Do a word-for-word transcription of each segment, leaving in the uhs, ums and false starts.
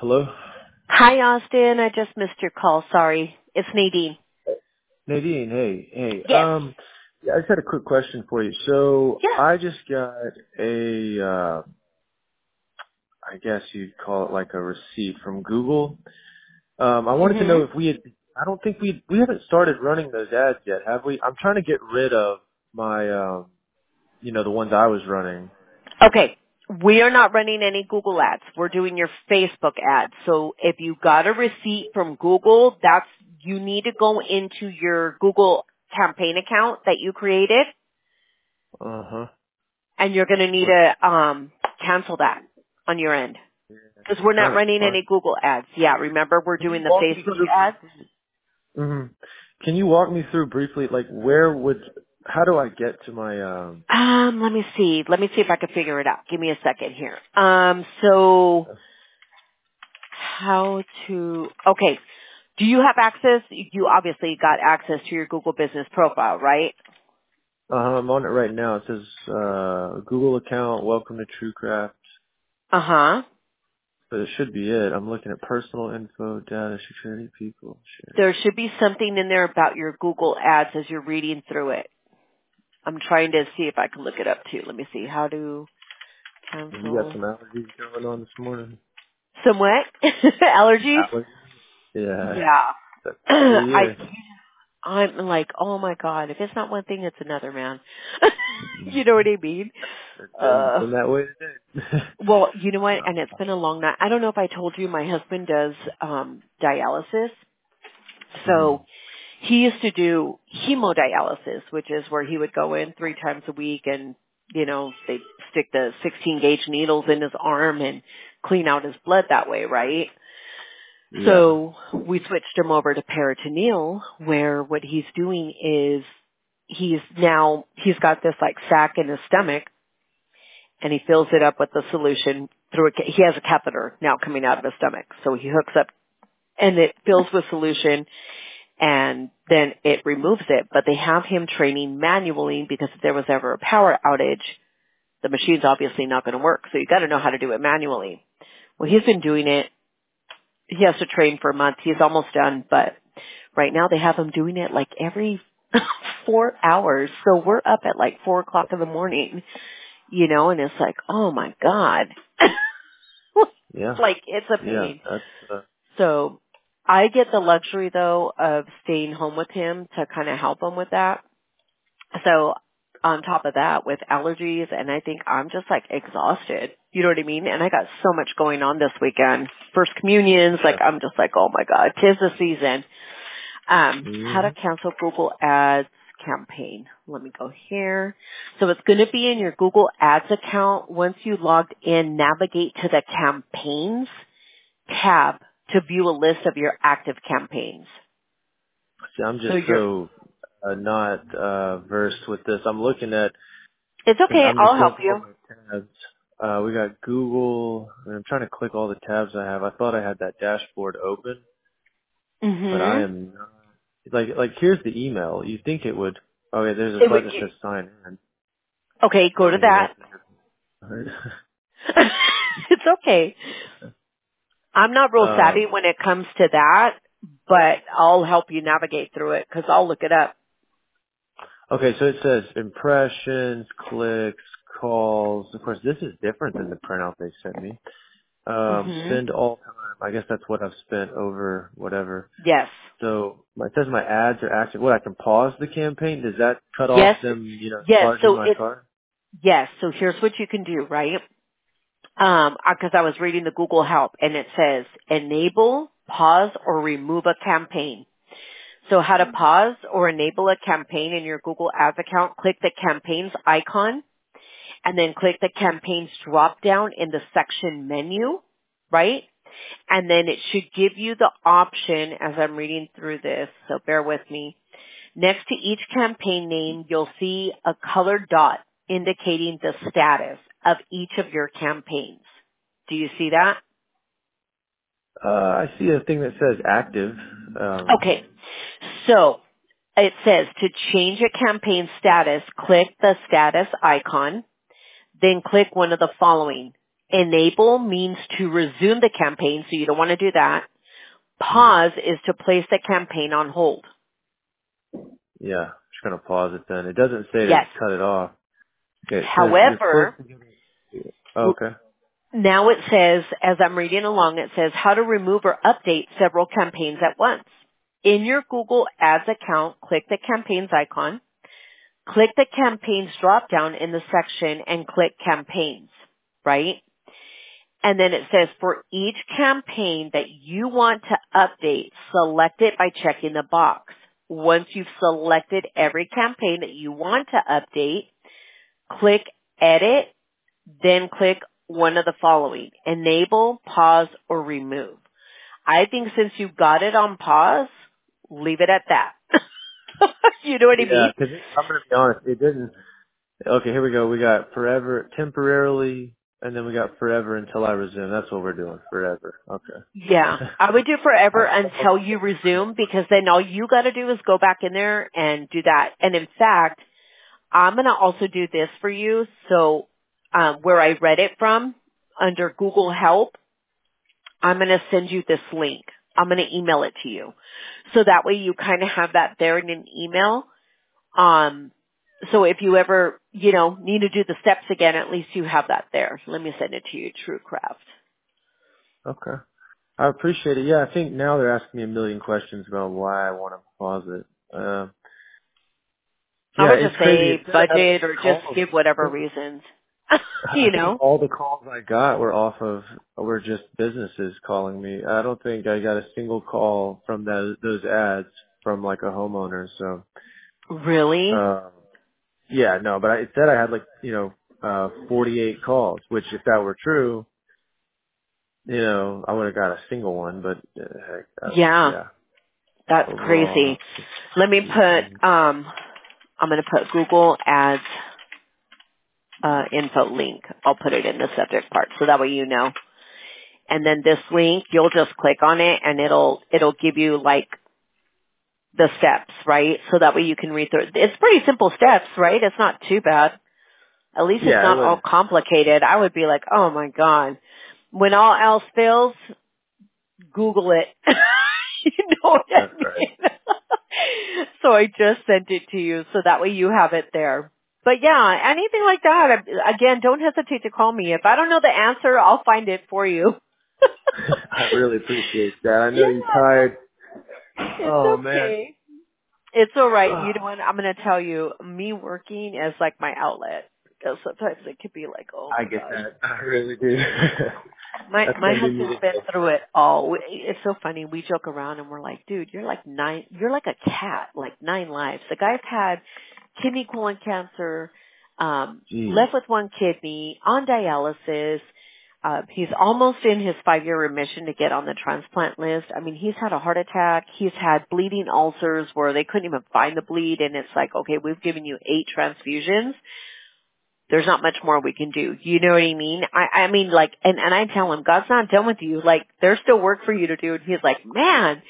Hello? Hi, Austin. I just missed your call. Sorry. It's Nadine. Nadine, hey, hey. Yes. Um, yeah, I just had a quick question for you. So Yeah. I just got a, uh, I guess you'd call it like a receipt from Google. Um, I wanted to know Mhm. if we had, I don't think we, we haven't started running those ads yet, have we? I'm trying to get rid of my, um, you know, the ones I was running. Okay. We are not running any Google ads. We're doing your Facebook ads. So if you got a receipt from Google, that's, you need to go into your Google campaign account that you created, Uh-huh. and you're going to need What, to um cancel that on your end. yeah, Because we're not trying to running find, any Google ads. Yeah, remember we're can you doing the walk me Facebook through ads? briefly? hmm Can you walk me through briefly, like where would, how do I get to my, um, Um, let me see. Let me see if I can figure it out. Give me a second here. Um, so how to, okay. Do you have access? You obviously got access to your Google business profile, right? Uh, I'm on it right now. It says uh, Google account. Welcome to TrueCraft. Uh-huh. But it should be it. I'm looking at personal info, data, security, people. Share. There should be something in there about your Google ads as you're reading through it. I'm trying to see if I can look it up too. Let me see. How to You got cancel. some allergies going on this morning? Some what? Allergies? Allergies? Yeah. Yeah. That time of the I year. I'm like, oh my god, if it's not one thing, it's another, man. Mm. You know what I mean? It's been, Uh, been that way today. well, you know what? uh, And it's been a long night. I don't know if I told you, my husband does um dialysis. mm-hmm. So he used to do hemodialysis, which is where he would go in three times a week and, you know, they stick the sixteen gauge needles in his arm and clean out his blood that way, right? Yeah. So we switched him over to peritoneal, where what he's doing is he's now, he's got this like sac in his stomach and he fills it up with the solution through a, ca- he has a catheter now coming out of his stomach. So he hooks up and it fills with solution and then it removes it. But they have him training manually because if there was ever a power outage, the machine's obviously not going to work. So you got to know how to do it manually. Well, he's been doing it. He has to train for a month. He's almost done, but right now they have him doing it like every four hours. So we're up at like four o'clock in the morning, you know, and it's like, oh my God. Yeah. Like it's a Yeah. pain. That's, uh, So I get the luxury though of staying home with him to kind of help him with that. So on top of that with allergies and I think I'm just like exhausted. You know what I mean? And I got so much going on this weekend. First communions, like yeah. I'm just like, oh my God, 'tis the season. Um, how Mm-hmm. to cancel Google Ads campaign. Let me go here. So it's going to be in your Google Ads account. Once you logged in, navigate to the campaigns tab to view a list of your active campaigns. See, I'm So just you're, so uh, not uh, versed with this. I'm looking at, it's okay. I'm I'll just going help through all you. my tabs. Uh, we got Google, and I'm trying to click all the tabs I have. I thought I had that dashboard open, but I Mm-hmm. am not. Like, like here's the email. You think it would? Okay, there's a It would, button that says sign in. okay, go to Maybe that. that's it. It's okay. I'm not real savvy um, when it comes to that, but I'll help you navigate through it because I'll look it up. okay, so it says impressions, clicks, calls. Of course, this is different than the printout they sent me. Um, Hmm. spend all time. I guess that's what I've spent over whatever. Yes. So my, it says my ads are active. What, I can pause the campaign? Does that cut off Yes. them, you know, Yes. charging So my it's, card? yes. So here's what you can do, right? Um, because I was reading the Google help and it says enable, pause, or remove a campaign. So how to pause or enable a campaign in your Google Ads account, click the campaigns icon and then click the campaigns drop down in the section menu, right? And then it should give you the option as I'm reading through this, so bear with me. Next to each campaign name, you'll see a colored dot indicating the status of each of your campaigns. Do you see that? Uh, I see a thing that says active. Um, Okay. So it says to change a campaign status, click the status icon, then click one of the following. Enable means to resume the campaign, so you don't want to do that. Hmm. Pause is to place the campaign on hold. Yeah, just gonna pause it then. It doesn't say to Yes. cut it off. Okay, it says you're close However, to getting. Oh, okay. now it says, as I'm reading along, it says how to remove or update several campaigns at once. In your Google Ads account, click the campaigns icon, click the campaigns drop down in the section and click campaigns, right? And then it says for each campaign that you want to update, select it by checking the box. Once you've selected every campaign that you want to update, click edit, then click one of the following: enable, pause, or remove. I think since you got it on pause, leave it at that. You know what I Yeah, mean? because I'm gonna be honest, it didn't. Okay, here we go. We got forever, temporarily, and then we got forever until I resume. That's what we're doing. Forever. Yeah, Okay. I would do forever I, until you resume, because then all you got to do is go back in there and do that. And in fact, I'm going to also do this for you. So um, where I read it from, under Google Help, I'm going to send you this link. I'm going to email it to you. So that way you kind of have that there in an email. Um, so if you ever, you know, need to do the steps again, at least you have that there. Let me send it to you, TrueCraft. okay. I appreciate it. Yeah, I think now they're asking me a million questions about why I want to pause it. Uh, I yeah, would it's just crazy. It say said I had budget or just calls. give I whatever think reasons. I You think know? all the calls I got were off of were just businesses calling me. I don't think I got a single call from those those ads from like a homeowner. So Really? uh, yeah, no, but I, it said I had like you know uh, forty-eight calls, which if that were true, you know, I would have got a single one. But uh, heck, uh, Yeah, yeah, that's overall, crazy. not Let me fifteen. put, um, I'm going to put Google Ads uh, info link. I'll put it in the subject part so that way you know. And then this link, you'll just click on it and it'll, it'll give you like the steps, right? So that way you can read through it. It's pretty simple steps, right? It's not too bad. At least it's Yeah, it not was. all complicated. I would be like, oh my God. When all else fails, Google it. You know what I That's right. mean? So I just sent it to you so that way you have it there. But yeah, anything like that, again, don't hesitate to call me. If I don't know the answer, I'll find it for you. I really appreciate that. I know you're Yeah, tired. it's Oh man. okay. It's all right. You know what? I'm going to tell you, me working is like my outlet. Because sometimes it could be like, oh I my get God. that. I really do. My That's my gonna be me husband's been today. through it all. We- It's so funny. We joke around and we're like, dude, you're like nine. You're like a cat, like nine lives. The guy's had kidney colon cancer, um, Jeez. left with one kidney, on dialysis. Uh, he's almost in his five-year remission to get on the transplant list. I mean, he's had a heart attack. He's had bleeding ulcers where they couldn't even find the bleed, and it's like, okay, we've given you eight transfusions. There's not much more we can do. You know what I mean? I, I mean, like, and, and I tell him, God's not done with you. Like, there's still work for you to do. And he's like, man.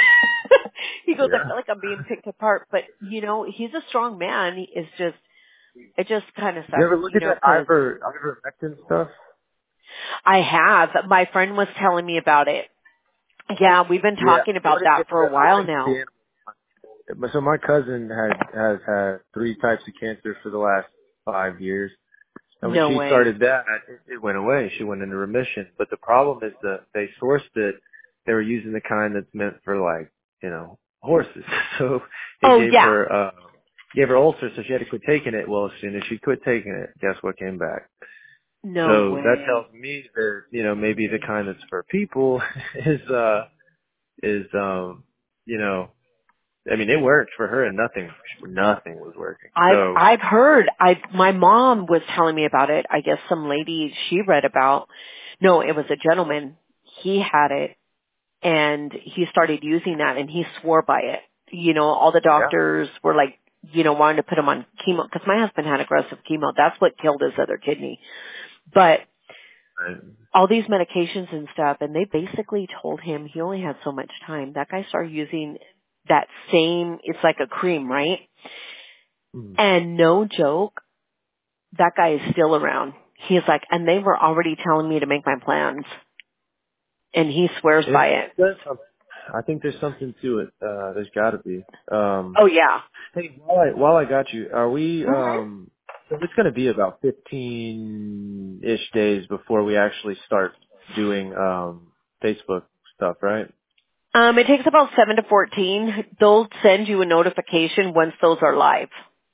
He goes, I Yeah. feel like I'm being picked apart. But, you know, he's a strong man. It's just, it just kind of You sucks, ever look you at know, that because iver ivermectin stuff? I have. My friend was telling me about it. Yeah, we've been Yeah. talking What about it, that it's for the, a I want while to get the now. animal. But so my cousin had has had three types of cancer for the last five years. And when No she way. started that, it, it went away. She went into remission. But the problem is that they sourced it. They were using the kind that's meant for like, you know, horses. So it Oh, gave yeah. her, uh, gave her ulcers, so she had to quit taking it. Well, as soon as she quit taking it, guess what came back? No So that way. tells me that, you know, maybe the kind that's for people is, uh, is, um, you know, I mean, it worked for her and nothing, nothing was working. I've So, I've heard. I my mom was telling me about it. I guess some lady she read about. No, it was a gentleman. He had it, and he started using that, and he swore by it. You know, all the yeah. doctors were like, you know, wanting to put him on chemo because my husband had aggressive chemo. That's what killed his other kidney. But Right. all these medications and stuff, and they basically told him he only had so much time. That guy started using that same. It's like a cream, right? Mm. And no joke, that guy is still around. He's like, and they were already telling me to make my plans. And he swears And by it, it. there's some, I think there's something to it. Uh, there's got to be. Um, Oh, yeah. hey, while I while I got you, are we? hmm Um, so it's going to be about fifteen ish days before we actually start doing um, Facebook stuff, right? Um, it takes about seven to fourteen. They'll send you a notification once those are live.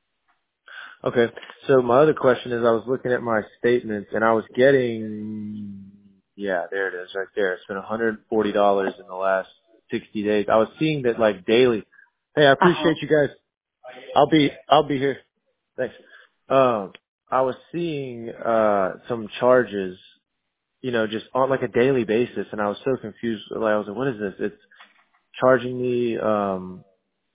Okay. So my other question is, I was looking at my statements and I was getting, yeah, there it is, right there. It's been one hundred forty dollars in the last sixty days. I was seeing that like daily. Hey, I Uh-huh. appreciate you guys. I'll be, I'll be here. Thanks. Um, I was seeing uh some charges, you know, just on like a daily basis, and I was so confused. Like I was like, what is this? It's charging me. Um,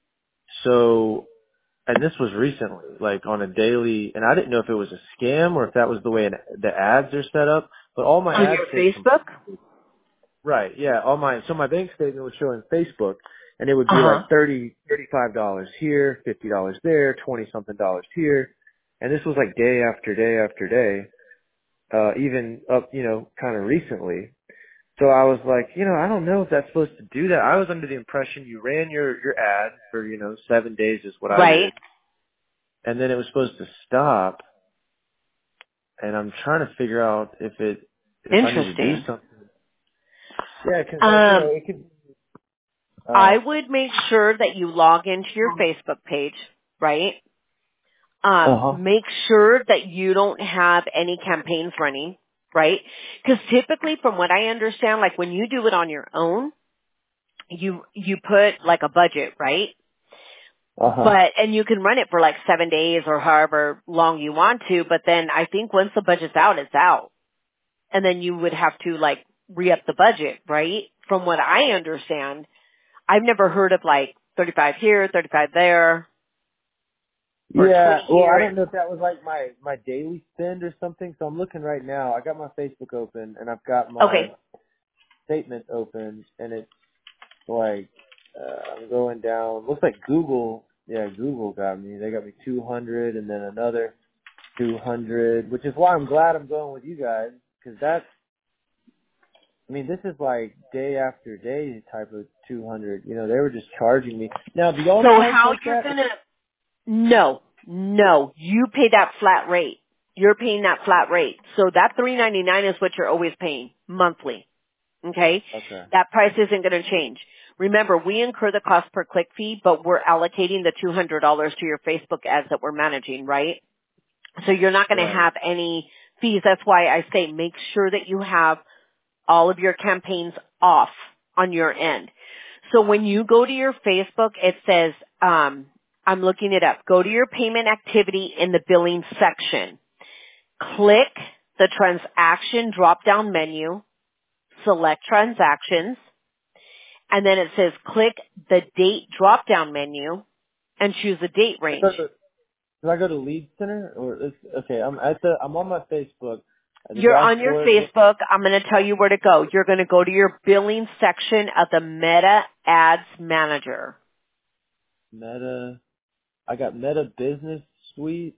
so and this was recently, like on a daily, and I didn't know if it was a scam or if that was the way an, the ads are set up, but all my On ads your say Facebook? completed. Right, yeah, all my, so my bank statement was showing Facebook, and it would be Uh-huh. like thirty, thirty-five dollars here, fifty dollars there, twenty something dollars here, and this was like day after day after day, uh, even up, you know, kind of recently. So I was like, you know, I don't know if that's supposed to do that. I was under the impression you ran your, your ad for, you know, seven days is what I Right. did, and then it was supposed to stop, and I'm trying to figure out if it if I need to do Interesting. something. Yeah, 'cause like you know Um, it could. I Uh would make sure that you log into your Facebook page, right? uh Um, huh. make sure that you don't have any campaigns running, right? Because typically, from what I understand, like when you do it on your own, you you put like a budget, right? Uh huh. But and you can run it for like seven days or however long you want to. But then I think once the budget's out, it's out, and then you would have to like re-up the budget, right? From what I understand, I've never heard of like thirty-five here, thirty-five there, or Yeah. twenty Well, I here. don't know if that was like my my daily spend or something. So I'm looking right now. I got my Facebook open and I've got my Okay, statement open, and it's like uh, I'm going down. Looks like Google. Yeah, Google got me. They got me two hundred, and then another two hundred, which is why I'm glad I'm going with you guys, because that's. I mean, this is like day after day type of two hundred. You know, they were just charging me. Now, do y'all so charge how like you're that? gonna? No, no, you pay that flat rate. You're paying that flat rate. So that three ninety-nine is what you're always paying monthly. Okay? Okay. That price isn't going to change. Remember, we incur the cost per click fee, but we're allocating the two hundred dollars to your Facebook ads that we're managing, right? So you're not going to Right. have any fees. That's why I say make sure that you have all of your campaigns off on your end. So when you go to your Facebook, it says, um, I'm looking it up. Go to your payment activity in the billing section. Click the transaction drop-down menu, select transactions, and then it says click the date drop-down menu and choose a date I range. go to, do I go to Lead Center or is, okay? I'm at the. I'm on my Facebook. At the You're on your dashboard. What, Facebook. I'm going to tell you where to go. You're going to go to your billing section of the Meta Ads Manager. Meta. I got Meta Business Suite.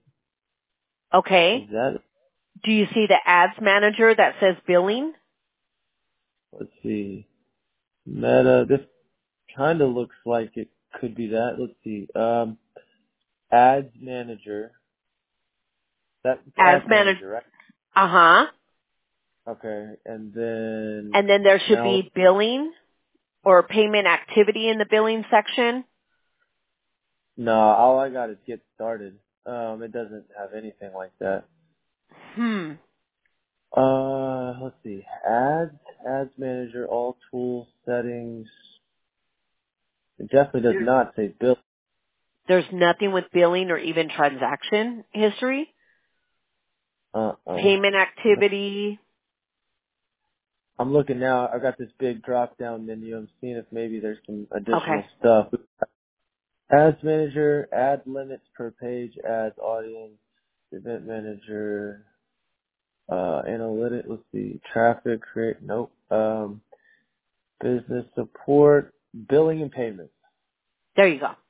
Is Okay? that? Do you see the Ads Manager that says billing? Let's see. Meta. This kind of looks like it could be that. Let's see. Um, Ads Manager. That's Ads Ads Manager. Manager, right? Uh-huh. Okay. And then And then there should now, be billing or payment activity in the billing section. no, all I got is Get Started. Um, it doesn't have anything like that. Hmm. Uh, let's see. Ads, Ads Manager, all tools, settings. It definitely does There- not say bill. There's nothing with billing or even transaction history. Uh-uh. Payment activity. I'm looking now. I've got this big drop down menu. I'm seeing if maybe there's some additional Okay. stuff. Ads Manager, ad limits per page, ads audience, event manager, uh, analytics, let's see, traffic, create, nope, um, business support, billing and payments. There you go.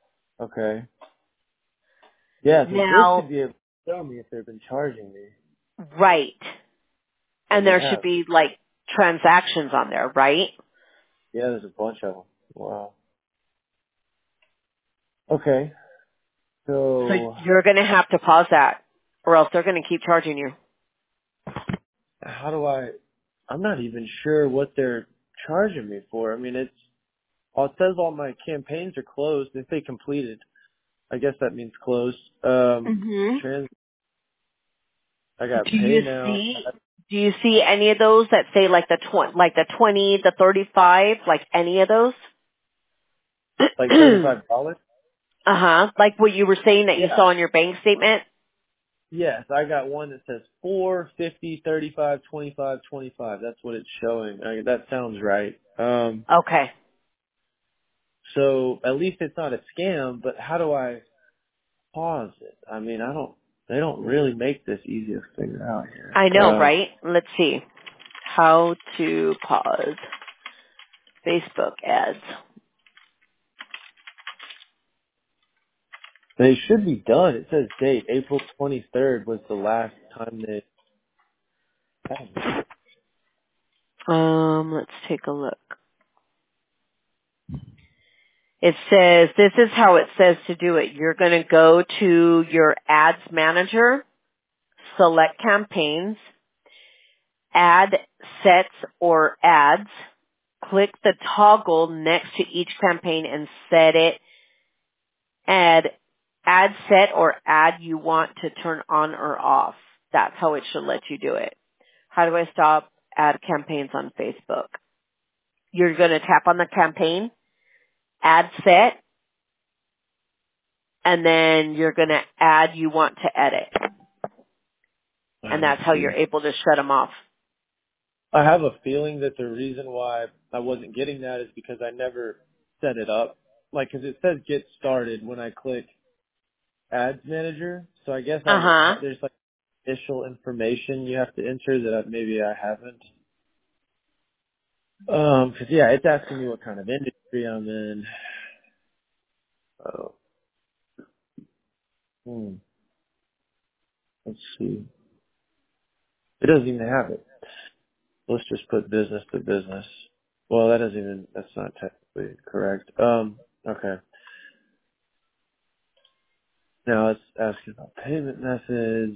Okay. Yeah, so this should Now, be able to tell me if they've been charging me. Right. And And they there should have. be like transactions on there, right? Yeah, there's a bunch of them. Wow. Okay. So So you're going to have to pause that or else they're going to keep charging you. how do I, I'm not even sure what they're charging me for. I mean, it's, well, it says all my campaigns are closed. If they completed, I guess that means closed. Um, Mhm. trans, I got Do pay you now, see do you see any of those that say like the tw- like the twenty, the thirty-five, like any of those? like thirty-five dollars. Uh-huh. Like what you were saying that you Yeah. saw on your bank statement? Yes, I got one that says four, fifty, thirty-five, twenty-five, twenty-five. That's what it's showing. I, that sounds right. Um, Okay. so at least it's not a scam, but how do I pause it? I mean, I don't, they don't really make this easy to figure out here. I know, Uh, right? Let's see. How to pause Facebook ads. they should be done. It says date, April twenty-third was the last time they had it. Um, let's take a look. It says, this is how it says to do it. You're going to go to your ads manager, select campaigns, add sets or ads, click the toggle next to each campaign and set it, add, add set or ad you want to turn on or off. That's how it should let you do it. How do I stop ad campaigns on Facebook? You're going to tap on the campaign, add set, and then you're going to add you want to edit. And I that's how you're see. able to shut them off. I have a feeling that the reason why I wasn't getting that is because I never set it up. Like, cause it says get started when I click ads manager. So I guess I, Uh-huh. there's like initial information you have to enter that I, maybe I haven't. Um, cause yeah, it's asking me what kind of industry I'm in. Oh, hmm. Let's see. It doesn't even have it. Let's just put business to business. Well, that doesn't even, that's not technically correct. Um, okay. Now it's asking about payment methods.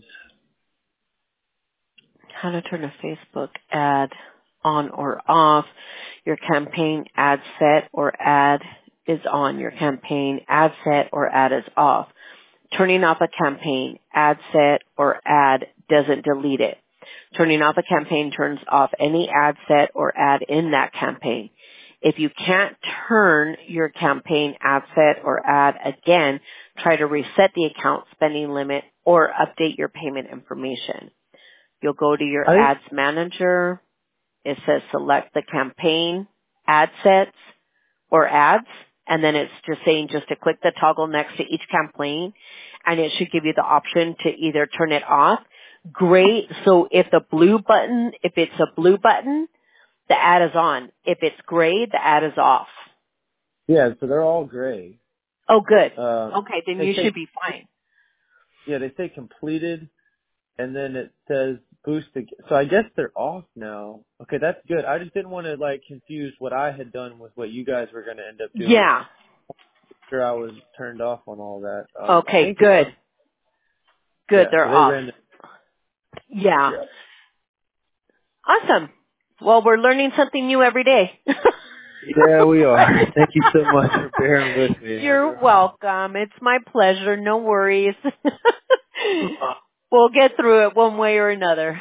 How to turn a Facebook ad on or off. Your campaign ad set or ad is on. Your campaign ad set or ad is off. Turning off a campaign ad set or ad doesn't delete it. Turning off a campaign turns off any ad set or ad in that campaign. If you can't turn your campaign ad set or ad again, try to reset the account spending limit or update your payment information. You'll go to your I think, ads manager. It says select the campaign, ad sets, or ads. And then it's just saying just to click the toggle next to each campaign. And it should give you the option to either turn it off. Great. So if the blue button, if it's a blue button, the ad is on. If it's gray, the ad is off. yeah, so they're all gray. Oh, good. Uh, Okay, then they you say, should be fine. yeah, they say completed, and then it says boost again. So I guess they're off now. Okay, that's good. I just didn't want to like confuse what I had done with what you guys were going to end up doing. Yeah. Sure, I was turned off on all that. Um, I Okay, think it was, good. Good. yeah. They're So they off. ran. Yeah. Yeah. Awesome. Well, we're learning something new every day. Yeah, we are. Thank you so much for bearing with me, You're Amber. welcome. It's my pleasure. No worries. We'll get through it one way or another.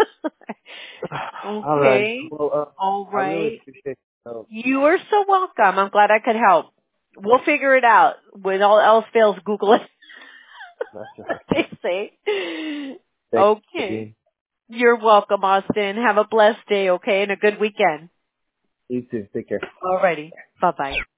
All right. Okay. Well, uh, All I really right. appreciate your help. You are so welcome. I'm glad I could help. We'll figure it out. When all else fails, Google it. That's What right. they say. Thank Okay. you. You're welcome, Austin. Have a blessed day, okay, and a good weekend. You too. Take care. Alrighty. Bye bye.